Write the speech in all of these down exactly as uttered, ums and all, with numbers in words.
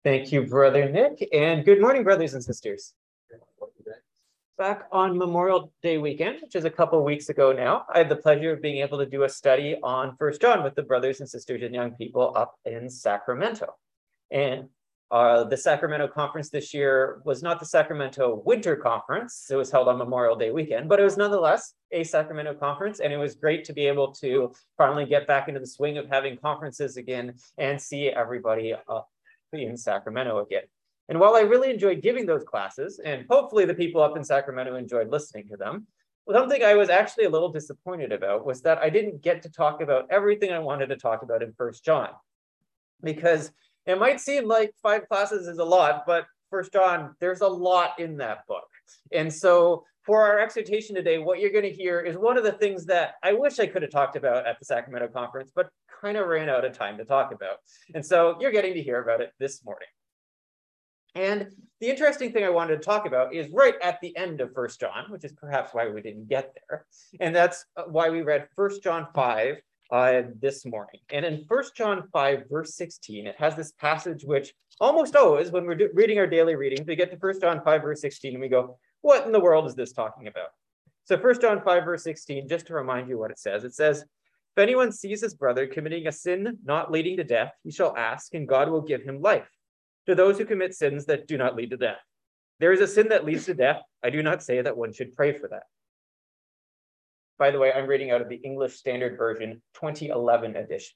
Thank you, Brother Nick, and good morning, brothers and sisters. Back on Memorial Day weekend, which is a couple weeks ago now, I had the pleasure of being able to do a study on First John with the brothers and sisters and young people up in Sacramento. And uh, the Sacramento conference this year was not the Sacramento Winter Conference. It was held on Memorial Day weekend, but it was nonetheless a Sacramento conference. And it was great to be able to finally get back into the swing of having conferences again and see everybody uh, in Sacramento again. And while I really enjoyed giving those classes, and hopefully the people up in Sacramento enjoyed listening to them, something I was actually a little disappointed about was that I didn't get to talk about everything I wanted to talk about in First John. Because it might seem like five classes is a lot, but First John, there's a lot in that book. And so for our exhortation today, what you're going to hear is one of the things that I wish I could have talked about at the Sacramento conference, but kind of ran out of time to talk about. And so you're getting to hear about it this morning. And the interesting thing I wanted to talk about is right at the end of First John, which is perhaps why we didn't get there. And that's why we read First John five uh, this morning. And in First John five, verse sixteen, it has this passage which almost always, when we're reading our daily readings, we get to First John five, verse sixteen, and we go, what in the world is this talking about? So First John five, verse sixteen, just to remind you what it says, it says, if anyone sees his brother committing a sin not leading to death, he shall ask, and God will give him life. To those who commit sins that do not lead to death. There is a sin that leads to death. I do not say that one should pray for that. By the way, I'm reading out of the English Standard Version, twenty eleven edition.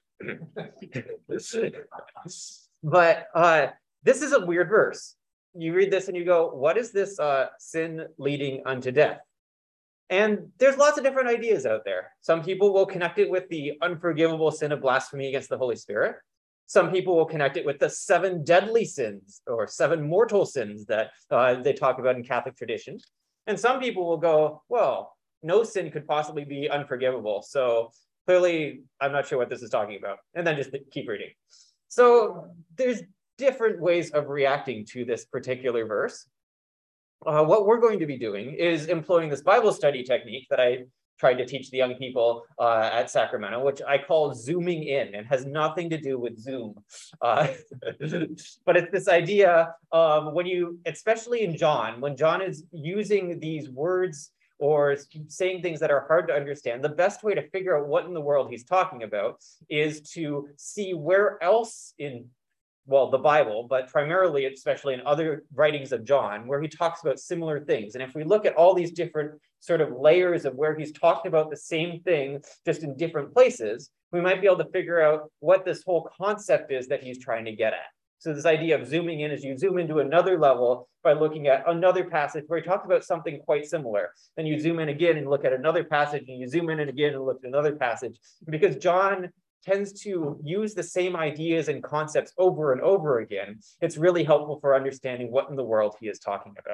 But uh, this is a weird verse. You read this and you go, what is this uh, sin leading unto death? And there's lots of different ideas out there. Some people will connect it with the unforgivable sin of blasphemy against the Holy Spirit. Some people will connect it with the seven deadly sins or seven mortal sins that uh, they talk about in Catholic tradition. And some people will go, well, no sin could possibly be unforgivable. So clearly, I'm not sure what this is talking about. And then just keep reading. So there's different ways of reacting to this particular verse. Uh, what we're going to be doing is employing this Bible study technique that I tried to teach the young people uh, at Sacramento, which I call zooming in, and has nothing to do with Zoom. Uh, but it's this idea of when you, especially in John, when John is using these words or saying things that are hard to understand, the best way to figure out what in the world he's talking about is to see where else in well, the Bible, but primarily, especially in other writings of John, where he talks about similar things. And if we look at all these different sort of layers of where he's talked about the same thing, just in different places, we might be able to figure out what this whole concept is that he's trying to get at. So this idea of zooming in is you zoom into another level by looking at another passage where he talks about something quite similar. Then you zoom in again and look at another passage, and you zoom in again and look at another passage. Because John tends to use the same ideas and concepts over and over again, it's really helpful for understanding what in the world he is talking about.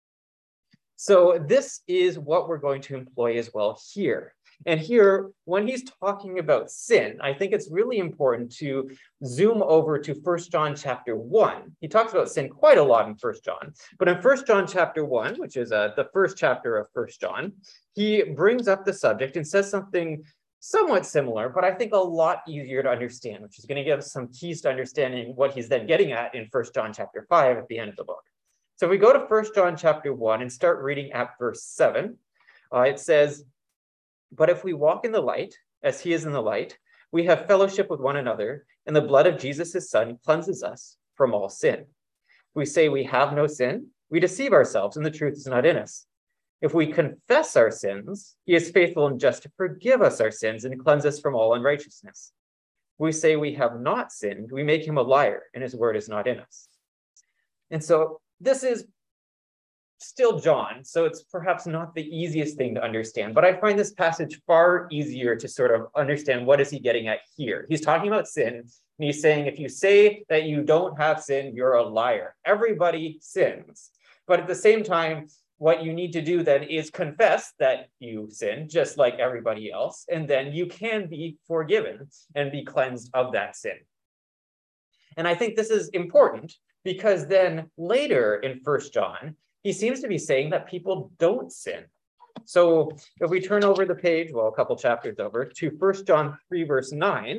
So this is what we're going to employ as well here. And here, when he's talking about sin, I think it's really important to zoom over to First John chapter one. He talks about sin quite a lot in First John, but in First John chapter one, which is uh, the first chapter of First John, he brings up the subject and says something somewhat similar, but I think a lot easier to understand, which is going to give us some keys to understanding what he's then getting at in First John chapter five at the end of the book. So if we go to First John chapter one and start reading at verse seven, uh, it says, but if we walk in the light, as he is in the light, we have fellowship with one another, and the blood of Jesus, his son, cleanses us from all sin. If we say we have no sin, we deceive ourselves, and the truth is not in us. If we confess our sins, he is faithful and just to forgive us our sins and cleanse us from all unrighteousness. If we say we have not sinned, we make him a liar, and his word is not in us. And so this is still John, so it's perhaps not the easiest thing to understand, but I find this passage far easier to sort of understand what is he getting at here. He's talking about sin, and he's saying if you say that you don't have sin, you're a liar. Everybody sins. But at the same time, what you need to do then is confess that you sin, just like everybody else, and then you can be forgiven and be cleansed of that sin. And I think this is important because then later in First John, he seems to be saying that people don't sin. So if we turn over the page, well, a couple chapters over, to First John three, verse nine,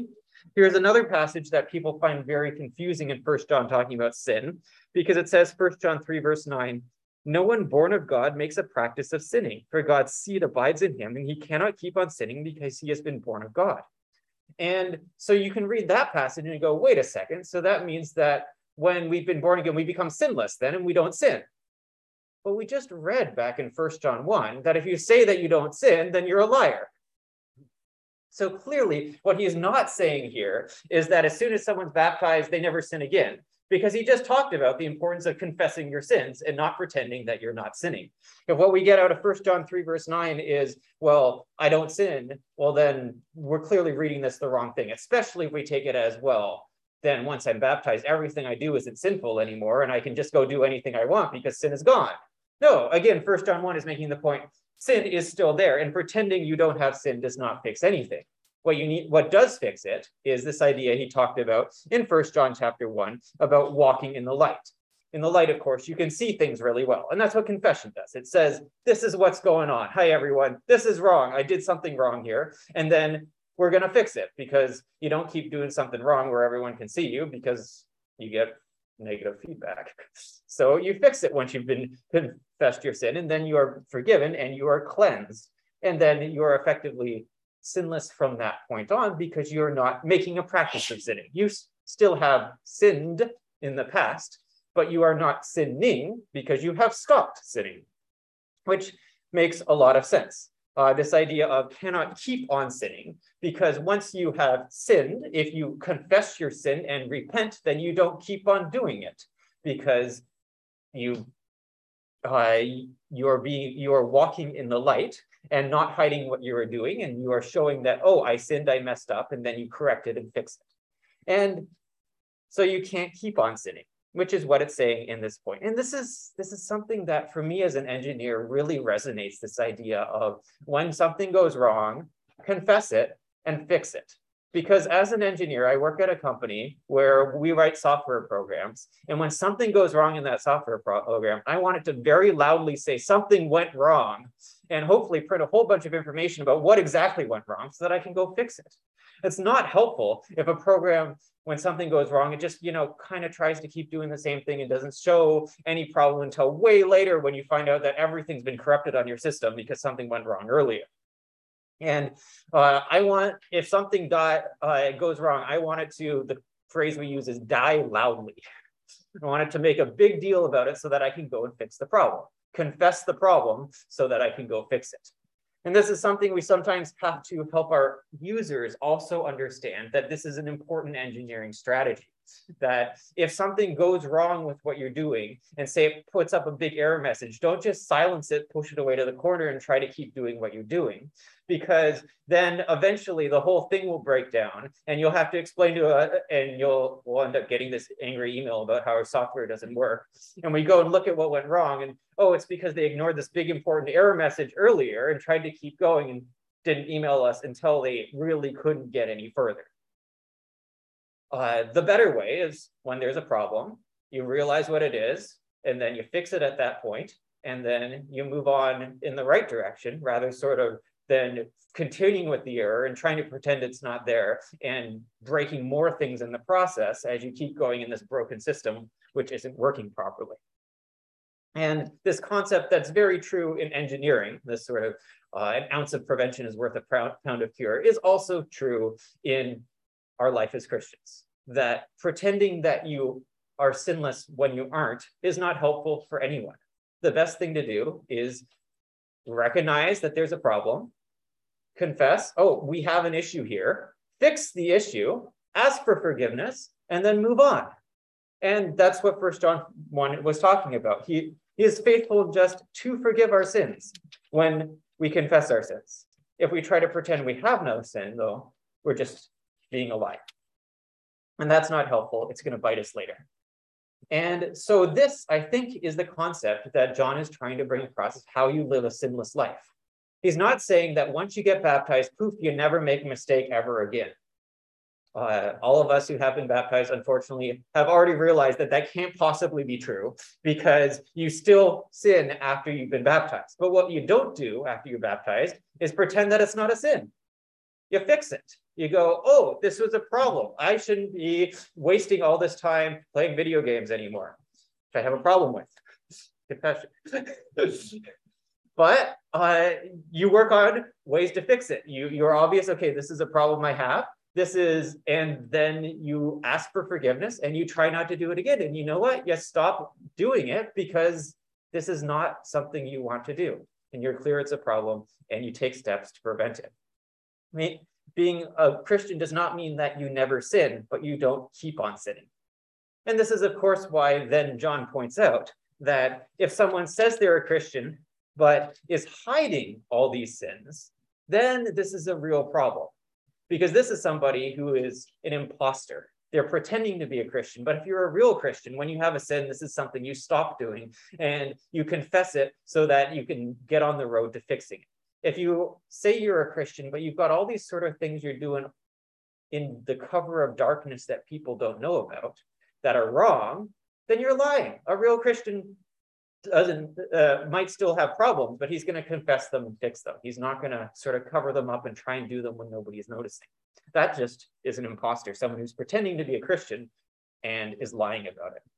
Here's another passage that people find very confusing in First John talking about sin, because it says, First John three, verse nine, no one born of God makes a practice of sinning, for God's seed abides in him, and he cannot keep on sinning because he has been born of God. And so you can read that passage and go, wait a second, so that means that when we've been born again, we become sinless then, and we don't sin. But we just read back in First John one that if you say that you don't sin, then you're a liar. So clearly, what he is not saying here is that as soon as someone's baptized, they never sin again, because he just talked about the importance of confessing your sins and not pretending that you're not sinning. If what we get out of First John three, verse nine is, well, I don't sin, well, then we're clearly reading this the wrong thing, especially if we take it as, well, then once I'm baptized, everything I do isn't sinful anymore, and I can just go do anything I want because sin is gone. No, again, First John one is making the point, sin is still there, and pretending you don't have sin does not fix anything. What you need, what does fix it is this idea he talked about in First John chapter one about walking in the light. In the light, of course, you can see things really well. And that's what confession does. It says, this is what's going on. Hi, everyone. This is wrong. I did something wrong here. And then we're going to fix it, because you don't keep doing something wrong where everyone can see you, because you get negative feedback. So you fix it once you've been confessed your sin, and then you are forgiven and you are cleansed. And then you are effectively sinless from that point on, because you're not making a practice of sinning. You still have sinned in the past, but you are not sinning because you have stopped sinning, which makes a lot of sense. Uh, this idea of cannot keep on sinning, because once you have sinned, if you confess your sin and repent, then you don't keep on doing it, because you uh, you are being you are walking in the light and not hiding what you are doing, and you are showing that, oh, I sinned, I messed up, and then you correct it and fix it. And so you can't keep on sinning, which is what it's saying in this point. And this is this is something that for me as an engineer really resonates, this idea of when something goes wrong, confess it and fix it. Because as an engineer, I work at a company where we write software programs. And when something goes wrong in that software program, I want it to very loudly say something went wrong, and hopefully print a whole bunch of information about what exactly went wrong so that I can go fix it. It's not helpful if a program, when something goes wrong, it just, you know, kind of tries to keep doing the same thing and doesn't show any problem until way later when you find out that everything's been corrupted on your system because something went wrong earlier. And uh, I want, if something die, uh, goes wrong, I want it to, the phrase we use is die loudly. I want it to make a big deal about it so that I can go and fix the problem. Confess the problem so that I can go fix it. And this is something we sometimes have to help our users also understand, that this is an important engineering strategy. That if something goes wrong with what you're doing, and say it puts up a big error message, don't just silence it, push it away to the corner and try to keep doing what you're doing, because then eventually the whole thing will break down and you'll have to explain to a, and you'll will end up getting this angry email about how our software doesn't work. And we go and look at what went wrong, and oh, it's because they ignored this big important error message earlier and tried to keep going and didn't email us until they really couldn't get any further. Uh, the better way is when there's a problem, you realize what it is, and then you fix it at that point, and then you move on in the right direction, rather sort of than continuing with the error and trying to pretend it's not there and breaking more things in the process as you keep going in this broken system, which isn't working properly. And this concept that's very true in engineering, this sort of uh, an ounce of prevention is worth a pound of cure, is also true in our life as Christians. That pretending that you are sinless when you aren't is not helpful for anyone. The best thing to do is recognize that there's a problem, confess, oh, we have an issue here, fix the issue, ask for forgiveness, and then move on. And that's what First John one was talking about. He, he is faithful just to forgive our sins when we confess our sins. If we try to pretend we have no sin, though, we're just being a liar. And that's not helpful. It's going to bite us later. And so this, I think, is the concept that John is trying to bring across, is how you live a sinless life. He's not saying that once you get baptized, poof, you never make a mistake ever again. Uh, all of us who have been baptized, unfortunately, have already realized that that can't possibly be true, because you still sin after you've been baptized. But what you don't do after you're baptized is pretend that it's not a sin. You fix it. You go, oh, this was a problem. I shouldn't be wasting all this time playing video games anymore, which I have a problem with. Confession. But uh, you work on ways to fix it. You, you're obvious, okay, this is a problem I have. This is, and then you ask for forgiveness and you try not to do it again. And you know what? You stop doing it because this is not something you want to do. And you're clear it's a problem and you take steps to prevent it. I mean, being a Christian does not mean that you never sin, but you don't keep on sinning. And this is, of course, why then John points out that if someone says they're a Christian, but is hiding all these sins, then this is a real problem. Because this is somebody who is an imposter. They're pretending to be a Christian, but if you're a real Christian, when you have a sin, this is something you stop doing and you confess it so that you can get on the road to fixing it. If you say you're a Christian, but you've got all these sort of things you're doing in the cover of darkness that people don't know about, that are wrong, then you're lying. A real Christian doesn't uh, might still have problems, but he's going to confess them and fix them. He's not going to sort of cover them up and try and do them when nobody's noticing. That just is an imposter, someone who's pretending to be a Christian and is lying about it.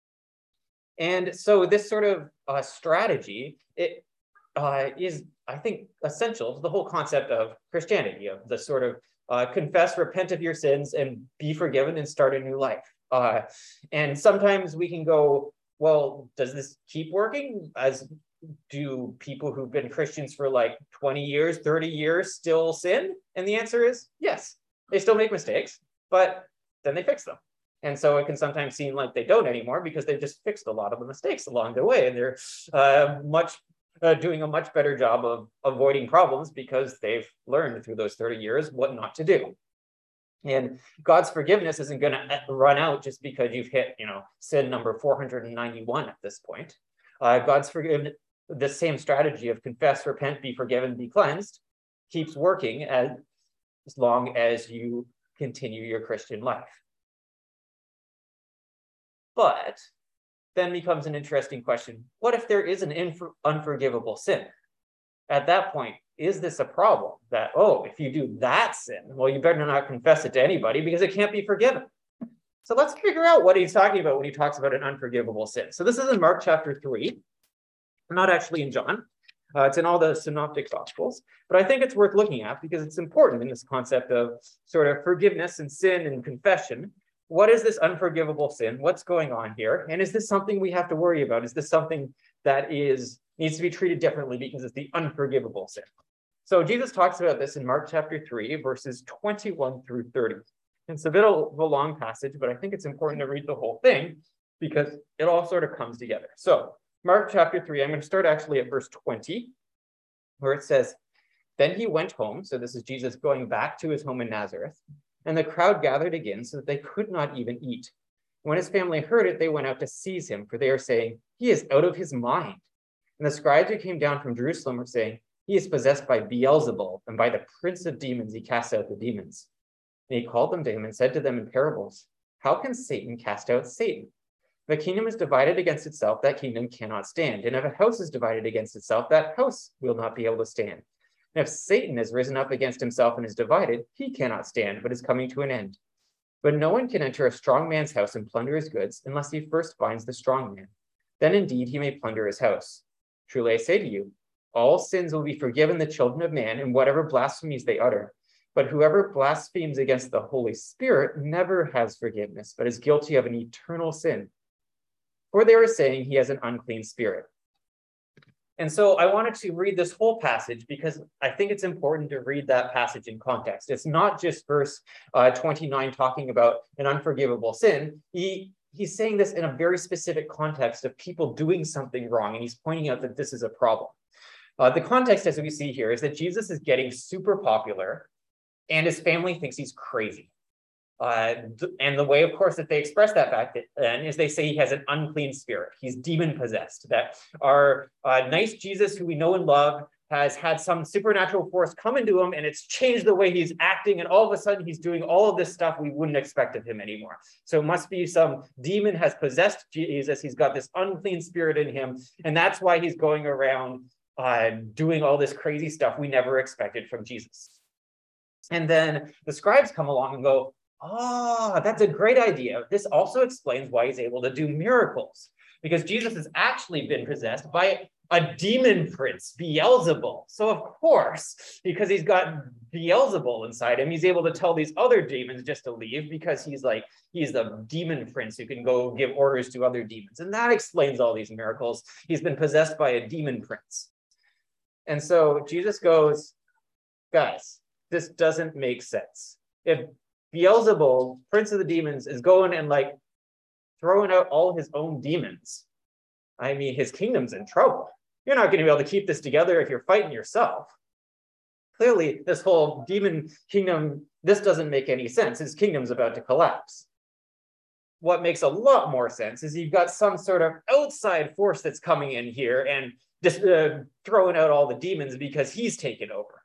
And so this sort of uh, strategy, it uh, is, I think, essential to the whole concept of Christianity, of the sort of uh, confess, repent of your sins, and be forgiven and start a new life. Uh, and sometimes we can go, well, does this keep working? As do people who've been Christians for like twenty years, thirty years still sin? And the answer is yes. They still make mistakes, but then they fix them. And so it can sometimes seem like they don't anymore because they've just fixed a lot of the mistakes along the way. And they're uh, much uh, doing a much better job of avoiding problems because they've learned through those thirty years what not to do. And God's forgiveness isn't going to run out just because you've hit, you know, sin number four hundred ninety-one at this point. Uh, God's forgiveness, the same strategy of confess, repent, be forgiven, be cleansed, keeps working as, as long as you continue your Christian life. But then becomes an interesting question. What if there is an infor- unforgivable sin? At that point, is this a problem that, oh, if you do that sin, well, you better not confess it to anybody because it can't be forgiven. So let's figure out what he's talking about when he talks about an unforgivable sin. So this is in Mark chapter three, not actually in John. Uh, it's in all the synoptic gospels, but I think it's worth looking at because it's important in this concept of sort of forgiveness and sin and confession. What is this unforgivable sin? What's going on here? And is this something we have to worry about? Is this something that is needs to be treated differently because it's the unforgivable sin? So Jesus talks about this in Mark chapter three, verses twenty-one through thirty. It's a bit of a long passage, but I think it's important to read the whole thing because it all sort of comes together. So Mark chapter three, I'm going to start actually at verse twenty, where it says, "Then he went home." So this is Jesus going back to his home in Nazareth. "And the crowd gathered again so that they could not even eat. When his family heard it, they went out to seize him, for they are saying, 'He is out of his mind.' And the scribes who came down from Jerusalem were saying, 'He is possessed by Beelzebul, and by the prince of demons he casts out the demons.' And he called them to him and said to them in parables, 'How can Satan cast out Satan? If a kingdom is divided against itself, that kingdom cannot stand. And if a house is divided against itself, that house will not be able to stand. And if Satan has risen up against himself and is divided, he cannot stand, but is coming to an end. But no one can enter a strong man's house and plunder his goods unless he first binds the strong man. Then indeed he may plunder his house. Truly I say to you, all sins will be forgiven the children of man and whatever blasphemies they utter. But whoever blasphemes against the Holy Spirit never has forgiveness, but is guilty of an eternal sin. For they are saying he has an unclean spirit.'" And so I wanted to read this whole passage because I think it's important to read that passage in context. It's not just verse uh, twenty-nine talking about an unforgivable sin. He, he's saying this in a very specific context of people doing something wrong, and he's pointing out that this is a problem. Uh, the context, as we see here, is that Jesus is getting super popular, and his family thinks he's crazy. Uh, and the way, of course, that they express that fact then is they say he has an unclean spirit. He's demon-possessed, that our uh, nice Jesus, who we know and love, has had some supernatural force come into him, and it's changed the way he's acting, and all of a sudden he's doing all of this stuff we wouldn't expect of him anymore. So it must be some demon has possessed Jesus. He's got this unclean spirit in him, and that's why he's going around uh, doing all this crazy stuff we never expected from Jesus. And then the scribes come along and go, oh, that's a great idea. This also explains why he's able to do miracles, because Jesus has actually been possessed by a demon prince, Beelzebul. So of course, because he's got Beelzebul inside him, he's able to tell these other demons just to leave, because he's like, he's the demon prince who can go give orders to other demons. And that explains all these miracles. He's been possessed by a demon prince. And so Jesus goes, guys, this doesn't make sense. If Beelzebul, prince of the demons, is going and like throwing out all his own demons, I mean, his kingdom's in trouble. You're not going to be able to keep this together if you're fighting yourself. Clearly, this whole demon kingdom, this doesn't make any sense. His kingdom's about to collapse. What makes a lot more sense is you've got some sort of outside force that's coming in here and just uh, throwing out all the demons because he's taken over.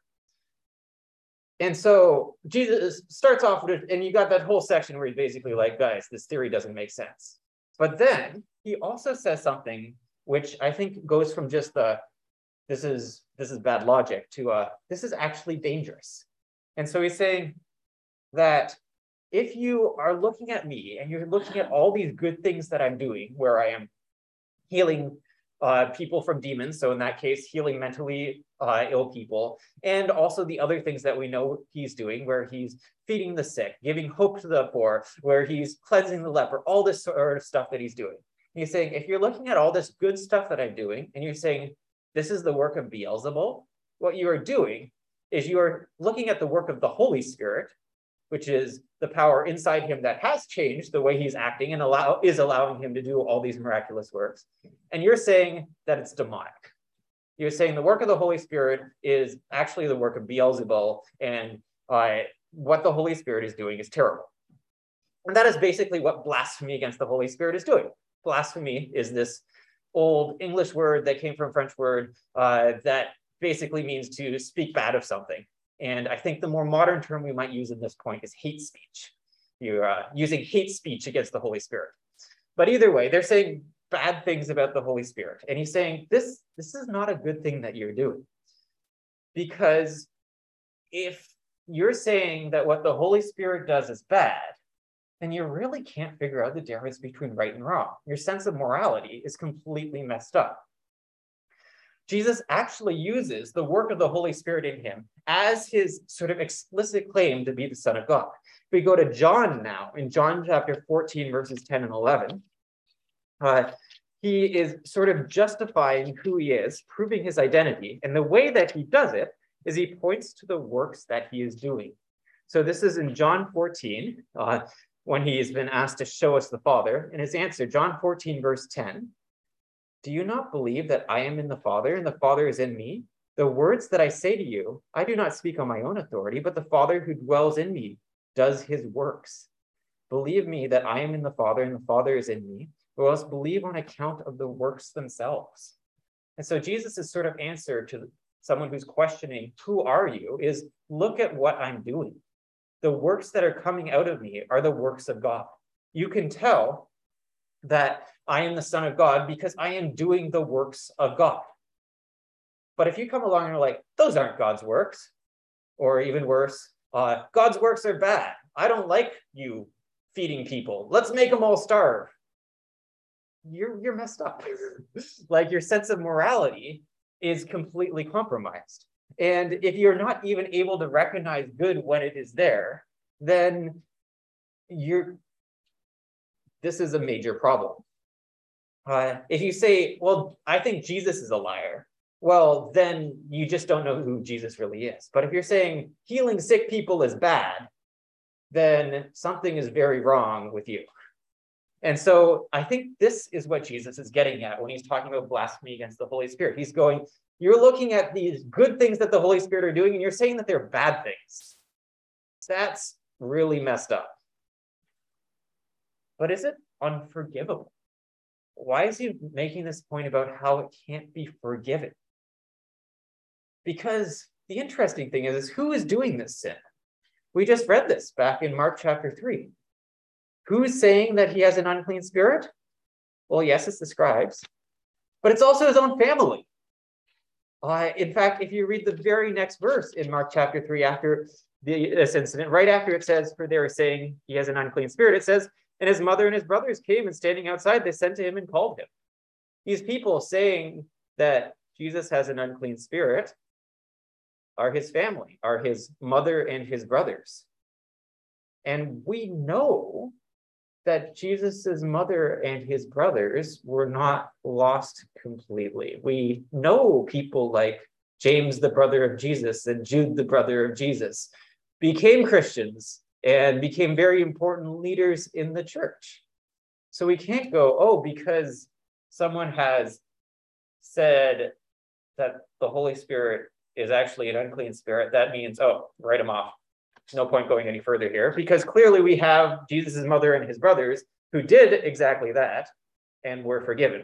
And so Jesus starts off with it, and you got that whole section where he's basically like, guys, this theory doesn't make sense. But then he also says something which I think goes from just the, this is, this is bad logic to uh, this is actually dangerous. And so he's saying that if you are looking at me and you're looking at all these good things that I'm doing, where I am healing uh, people from demons, so in that case, healing mentally uh, ill people, and also the other things that we know he's doing, where he's feeding the sick, giving hope to the poor, where he's cleansing the leper, all this sort of stuff that he's doing. He's saying, if you're looking at all this good stuff that I'm doing, and you're saying, this is the work of Beelzebul, what you are doing is you are looking at the work of the Holy Spirit, which is the power inside him that has changed the way he's acting and allow is allowing him to do all these miraculous works. And you're saying that it's demonic. You're saying the work of the Holy Spirit is actually the work of Beelzebul, and uh, what the Holy Spirit is doing is terrible. And that is basically what blasphemy against the Holy Spirit is doing. Blasphemy is this old English word that came from a French word uh, that basically means to speak bad of something. And I think the more modern term we might use in this point is hate speech. You're uh, using hate speech against the Holy Spirit. But either way, they're saying bad things about the Holy Spirit. And he's saying, this, this is not a good thing that you're doing. Because if you're saying that what the Holy Spirit does is bad, then you really can't figure out the difference between right and wrong. Your sense of morality is completely messed up. Jesus actually uses the work of the Holy Spirit in him as his sort of explicit claim to be the Son of God. If we go to John now, in John chapter fourteen, verses ten and eleven, uh, he is sort of justifying who he is, proving his identity. And the way that he does it is he points to the works that he is doing. So this is in John fourteen, uh, when he has been asked to show us the Father. And his answer, John fourteen, verse ten, do you not believe that I am in the Father and the Father is in me? The words that I say to you, I do not speak on my own authority, but the Father who dwells in me does his works. Believe me that I am in the Father and the Father is in me, or else believe on account of the works themselves. And so Jesus' sort of answer to someone who's questioning, who are you, is look at what I'm doing. The works that are coming out of me are the works of God. You can tell that I am the Son of God because I am doing the works of God. But if you come along and you're like, those aren't God's works, or even worse, uh, God's works are bad. I don't like you feeding people. Let's make them all starve. You're, you're messed up. Like your sense of morality is completely compromised. And if you're not even able to recognize good when it is there, then you're, this is a major problem. Uh, if you say, well, I think Jesus is a liar, well, then you just don't know who Jesus really is. But if you're saying healing sick people is bad, then something is very wrong with you. And so I think this is what Jesus is getting at when he's talking about blasphemy against the Holy Spirit. He's going, you're looking at these good things that the Holy Spirit are doing, and you're saying that they're bad things. That's really messed up. But is it unforgivable? Why is he making this point about how it can't be forgiven? Because the interesting thing is, is who is doing this sin? We just read this back in Mark chapter three. Who is saying that he has an unclean spirit? Well, yes, it's the scribes, but it's also his own family. Uh, in fact, if you read the very next verse in Mark chapter three, after the, this incident, right after it says, for they were saying he has an unclean spirit, it says, and his mother and his brothers came, and standing outside, they sent to him and called him. These people saying that Jesus has an unclean spirit are his family, are his mother and his brothers. And we know that Jesus's mother and his brothers were not lost completely. We know people like James, the brother of Jesus, and Jude, the brother of Jesus, became Christians and became very important leaders in the church. So we can't go, oh, because someone has said that the Holy Spirit is actually an unclean spirit, that means, oh, write him off. No point going any further here, because clearly we have Jesus's mother and his brothers who did exactly that and were forgiven.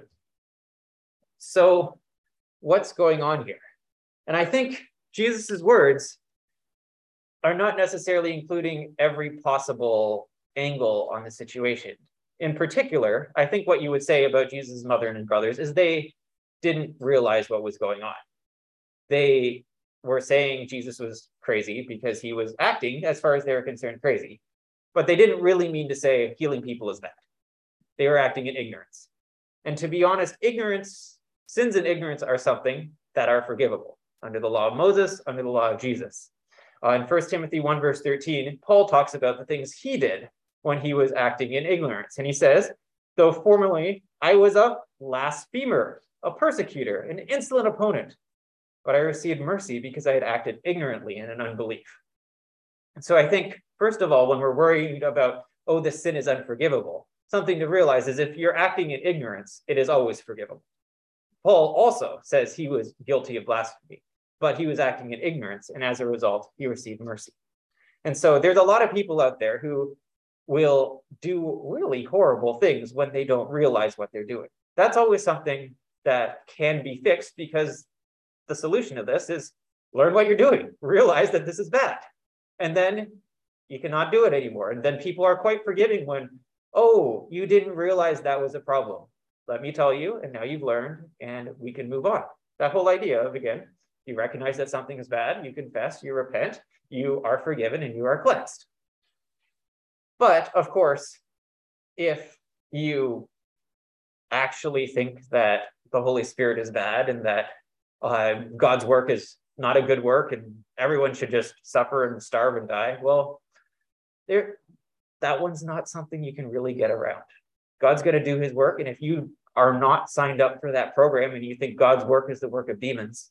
So what's going on here? And I think Jesus's words are not necessarily including every possible angle on the situation. In particular, I think what you would say about Jesus' mother and his brothers is they didn't realize what was going on. They were saying Jesus was crazy because he was acting, as far as they were concerned, crazy. But they didn't really mean to say healing people is bad. They were acting in ignorance. And to be honest, ignorance, sins and ignorance are something that are forgivable under the law of Moses, under the law of Jesus. Uh, in First Timothy one, verse thirteen, Paul talks about the things he did when he was acting in ignorance. And he says, though formerly I was a blasphemer, a persecutor, an insolent opponent, but I received mercy because I had acted ignorantly and in unbelief. And so I think, first of all, when we're worried about, oh, this sin is unforgivable, something to realize is if you're acting in ignorance, it is always forgivable. Paul also says he was guilty of blasphemy, but he was acting in ignorance, and as a result, he received mercy. And so there's a lot of people out there who will do really horrible things when they don't realize what they're doing. That's always something that can be fixed, because the solution to this is learn what you're doing, realize that this is bad, and then you cannot do it anymore. And then people are quite forgiving when, oh, you didn't realize that was a problem. Let me tell you, and now you've learned, and we can move on. That whole idea of, again, you recognize that something is bad, you confess, you repent, you are forgiven, and you are cleansed. But of course, if you actually think that the Holy Spirit is bad and that uh, God's work is not a good work and everyone should just suffer and starve and die, well, there, that one's not something you can really get around. God's going to do his work, and if you are not signed up for that program and you think God's work is the work of demons,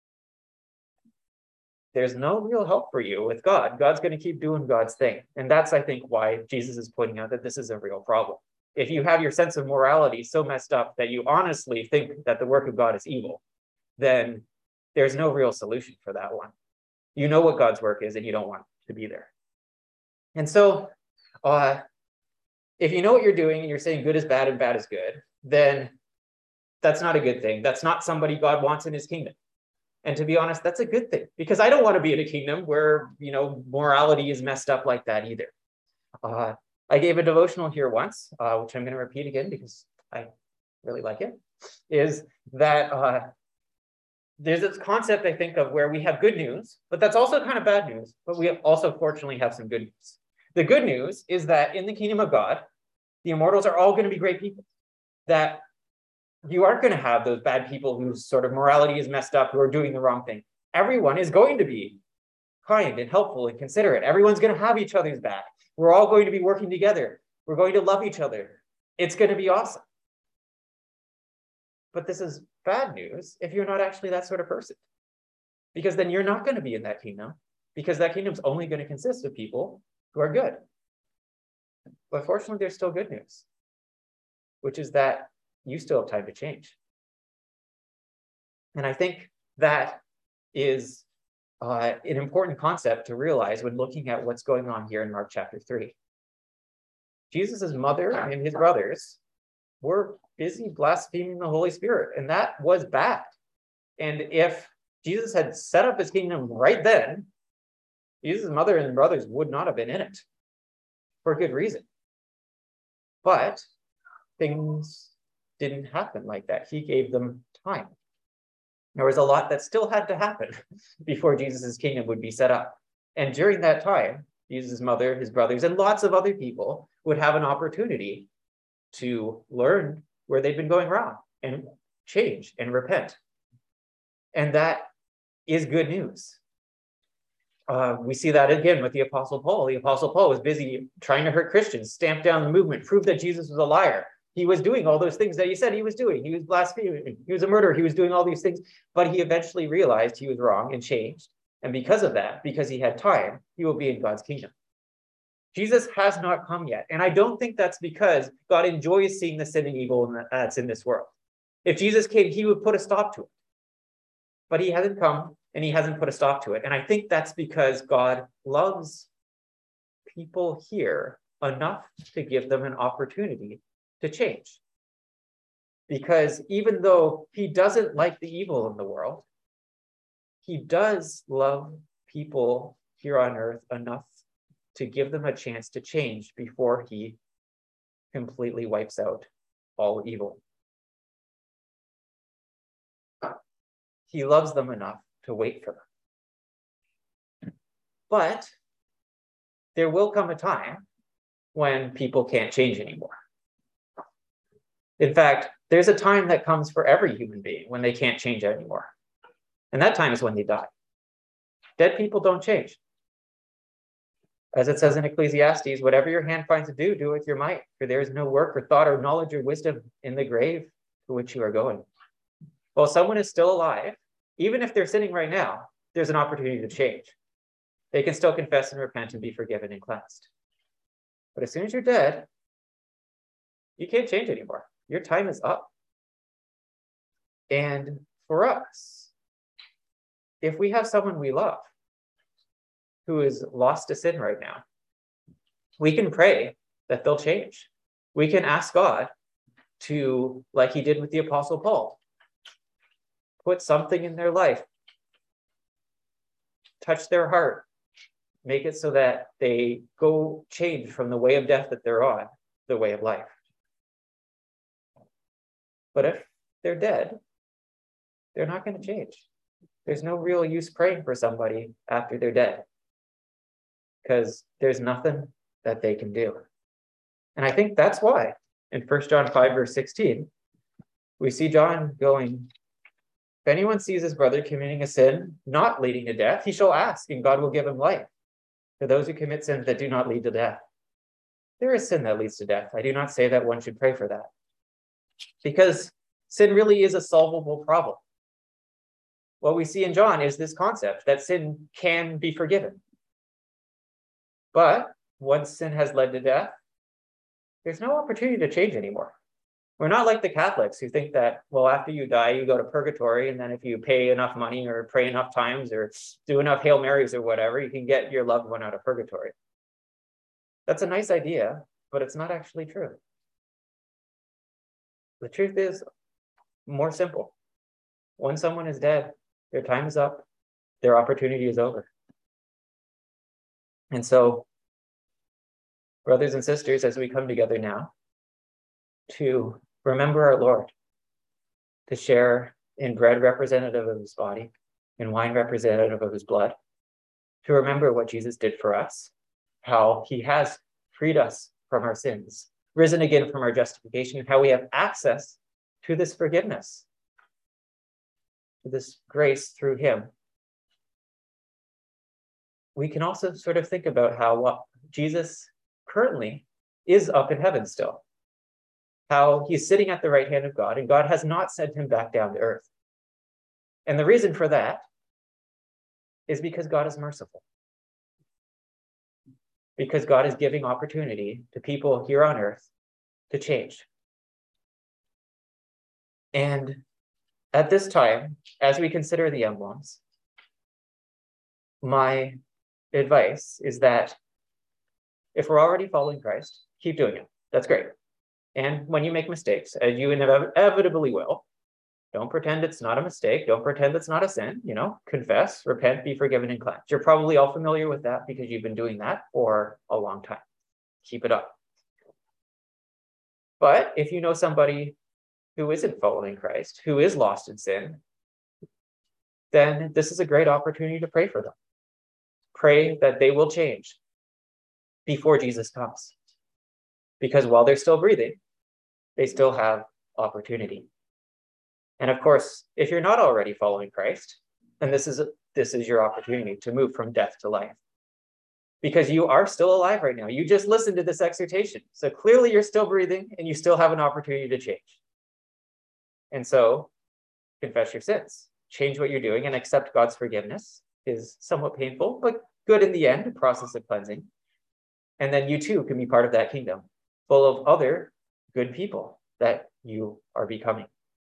there's no real help for you with God. God's going to keep doing God's thing. And that's, I think, why Jesus is pointing out that this is a real problem. If you have your sense of morality so messed up that you honestly think that the work of God is evil, then there's no real solution for that one. You know what God's work is, and you don't want to be there. And so uh, if you know what you're doing and you're saying good is bad and bad is good, then that's not a good thing. That's not somebody God wants in his kingdom. And to be honest, that's a good thing, because I don't want to be in a kingdom where, you know, morality is messed up like that either. Uh, I gave a devotional here once, uh, which I'm going to repeat again because I really like it, is that uh, there's this concept, I think, of where we have good news, but that's also kind of bad news, but we also fortunately have some good news. The good news is that in the kingdom of God, the immortals are all going to be great people, that you aren't going to have those bad people whose sort of morality is messed up, who are doing the wrong thing. Everyone is going to be kind and helpful and considerate. Everyone's going to have each other's back. We're all going to be working together. We're going to love each other. It's going to be awesome. But this is bad news if you're not actually that sort of person, because then you're not going to be in that kingdom, because that kingdom's only going to consist of people who are good. But fortunately, there's still good news, which is that you still have time to change. And I think that is uh, an important concept to realize when looking at what's going on here in Mark chapter three. Jesus's mother and his brothers were busy blaspheming the Holy Spirit, and that was bad. And if Jesus had set up his kingdom right then, Jesus' mother and brothers would not have been in it, for good reason. But things didn't happen like that. He gave them time. There was a lot that still had to happen before Jesus's kingdom would be set up. And during that time, Jesus' mother, his brothers, and lots of other people would have an opportunity to learn where they've been going wrong and change and repent. And that is good news. Uh, we see that again with the Apostle Paul. The Apostle Paul was busy trying to hurt Christians, stamp down the movement, prove that Jesus was a liar. He was doing all those things that he said he was doing. He was blaspheming. He was a murderer. He was doing all these things. But he eventually realized he was wrong and changed. And because of that, because he had time, he will be in God's kingdom. Jesus has not come yet. And I don't think that's because God enjoys seeing the sin and evil that's in this world. If Jesus came, he would put a stop to it. But he hasn't come and he hasn't put a stop to it. And I think that's because God loves people here enough to give them an opportunity to change. Because even though he doesn't like the evil in the world, he does love people here on earth enough to give them a chance to change before he completely wipes out all evil. He loves them enough to wait for them. But there will come a time when people can't change anymore. In fact, there's a time that comes for every human being when they can't change anymore. And that time is when they die. Dead people don't change. As it says in Ecclesiastes, whatever your hand finds to do, do with your might, for there is no work or thought or knowledge or wisdom in the grave to which you are going. While someone is still alive, even if they're sinning right now, there's an opportunity to change. They can still confess and repent and be forgiven and cleansed. But as soon as you're dead, you can't change anymore. Your time is up. And for us, if we have someone we love who is lost to sin right now, we can pray that they'll change. We can ask God to, like he did with the Apostle Paul, put something in their life, touch their heart, make it so that they go change from the way of death that they're on, the way of life. But if they're dead, they're not going to change. There's no real use praying for somebody after they're dead, because there's nothing that they can do. And I think that's why in First John five, verse sixteen, we see John going, if anyone sees his brother committing a sin not leading to death, he shall ask, and God will give him life. For those who commit sins that do not lead to death. There is sin that leads to death. I do not say that one should pray for that, because sin really is a solvable problem. What we see in John is this concept that sin can be forgiven. But once sin has led to death, there's no opportunity to change anymore. We're not like the Catholics who think that, well, after you die, you go to purgatory, and then if you pay enough money or pray enough times or do enough Hail Marys or whatever, you can get your loved one out of purgatory. That's a nice idea, but it's not actually true. The truth is more simple. When someone is dead, their time is up, their opportunity is over. And so, brothers and sisters, as we come together now to remember our Lord, to share in bread representative of his body, in wine representative of his blood, to remember what Jesus did for us, how he has freed us from our sins, risen again from our justification, how we have access to this forgiveness, to this grace through him. We can also sort of think about how what Jesus currently is up in heaven still, how he's sitting at the right hand of God, and God has not sent him back down to earth. And the reason for that is because God is merciful. Because God is giving opportunity to people here on earth to change. And at this time, as we consider the emblems, my advice is that if we're already following Christ, keep doing it. That's great. And when you make mistakes, as you inevitably will, don't pretend it's not a mistake. Don't pretend it's not a sin. You know, confess, repent, be forgiven, and cleansed. You're probably all familiar with that because you've been doing that for a long time. Keep it up. But if you know somebody who isn't following Christ, who is lost in sin, then this is a great opportunity to pray for them. pray that they will change before Jesus comes. Because while they're still breathing, they still have opportunity. And of course, if you're not already following Christ, then this is, a, this is your opportunity to move from death to life. Because you are still alive right now. You just listened to this exhortation. So clearly you're still breathing and you still have an opportunity to change. And so confess your sins, change what you're doing, and accept God's forgiveness is somewhat painful, but good in the end, a process of cleansing. And then you too can be part of that kingdom full of other good people that you are becoming.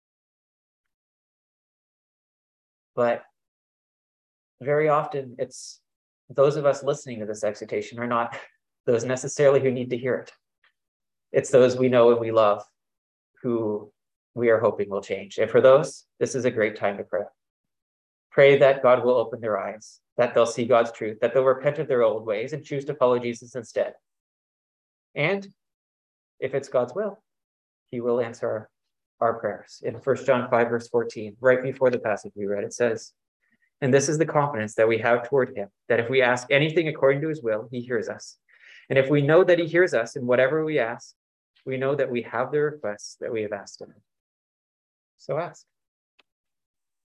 But very often it's those of us listening to this exhortation are not those necessarily who need to hear it. It's those we know and we love who we are hoping will change. And for those, this is a great time to pray. Pray that God will open their eyes, that they'll see God's truth, that they'll repent of their old ways and choose to follow Jesus instead. And if it's God's will, he will answer our, our prayers. In First John five, verse fourteen, right before the passage we read, it says, "And this is the confidence that we have toward him, that if we ask anything according to his will, he hears us. And if we know that he hears us in whatever we ask, we know that we have the requests that we have asked him." So ask.